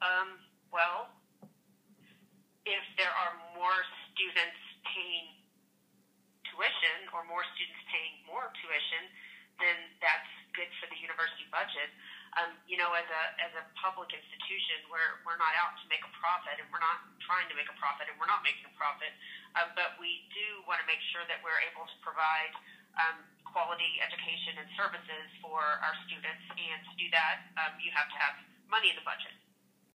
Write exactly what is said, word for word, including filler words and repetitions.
Um, well, if there are more students paying tuition or more students paying more tuition, then that's good for the university budget. Um, you know, as a as a public institution, we're we're not out to make a profit, and we're not trying to make a profit, and we're not making a profit. Uh, but we do want to make sure that we're able to provide um, quality education and services for our students. And to do that, um, you have to have money in the budget.